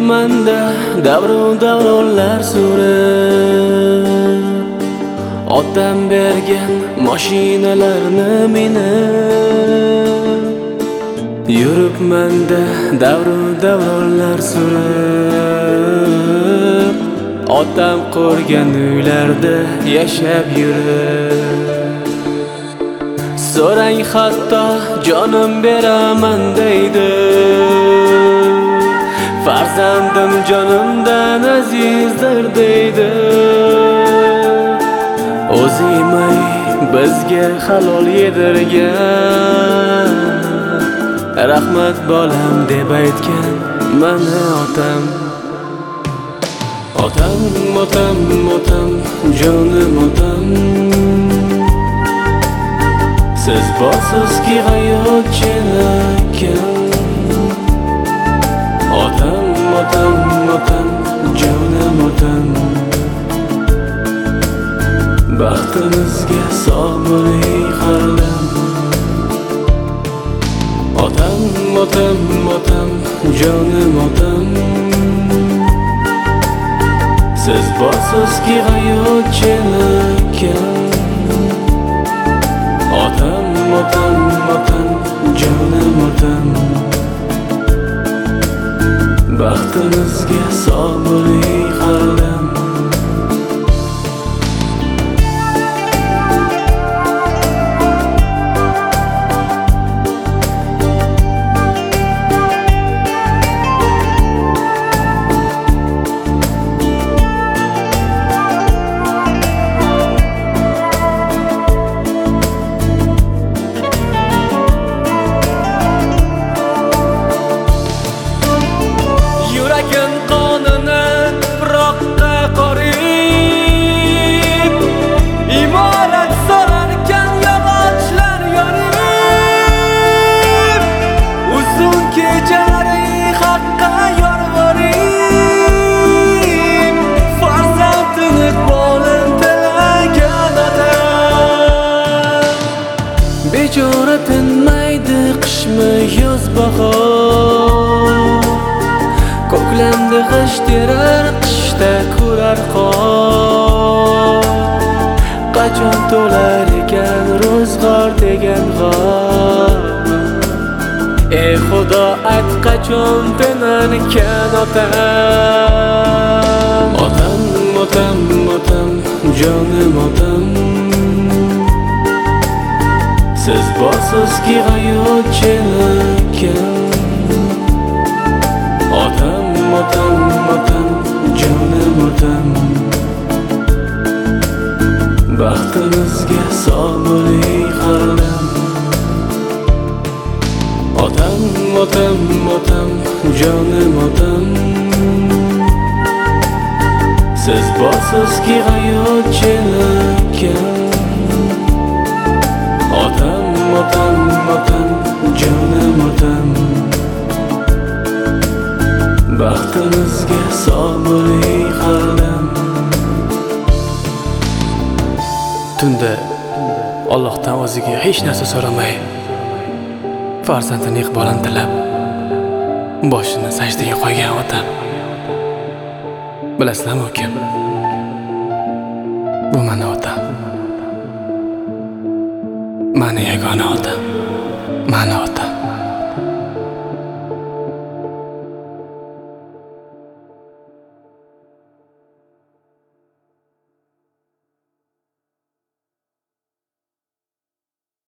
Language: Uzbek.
Yuribmanda davronlar surib, otam bergan mashinalarni minib. Yuribmanda davronlar surib, otam qurgan uylarda yashab yurib. So'rang hatto jonim beraman deydi, farzandim jonimdan azizdir deydi. O'zimay bizga halol yedirgan, rahmat bolam deb aytgan mana otam. Otam, otam, otam, jonim otam. Siz borsizki hayot chinakam. Otam, otam, otam, jonim otam. Baxtimizga sog' bo'ling hardam. Otam, otam, otam, jonim otam. Siz borsizki hayot chinakam. Otam, otam, otam, jonim otam. Baxtimizga sog' bo'ling hardam. Qonini tuproqqa qorib, imorat solarkan yog'ochlar yonib. Uzun kechalari haqqa yolvorib, farzandini bolim tilagan ota. Bechora tinmaydi qishmi yoz bahor, ko'klamda g'isht terar, qishda ko'rar qor. Qachon to'lar ekan ro'zg'or degan g'or? Ey Xudo ayt, qachon tinarkan otam. Otam, otam, otam, jonim otam. Siz borsizki hayot chinakam. Otam, otam, otam, jonim otam. Baxtimizga sog' bo'ling hardam. Otam, otam, otam, jonim otam. Siz borsizki hayot chinakam. Otam, otam, otam, jonim otam. Baxtimizga sog' bo'ling hardam. Tunda Allohdan o'ziga hech narsa so'ramay, farzandini iqbolini tilab, boshini sajdaga qo'ygan otam. Bilasizlarmi kim? Bu meni otam. Meni yagona otam. Meni otam.